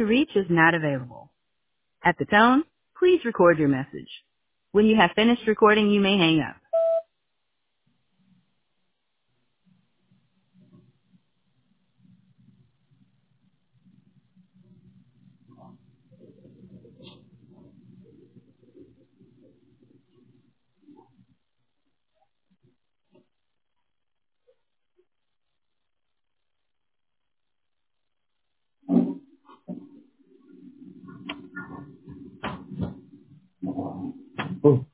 to reach is not available. At the tone, please record your message. When you have finished recording, you may hang up. Oh.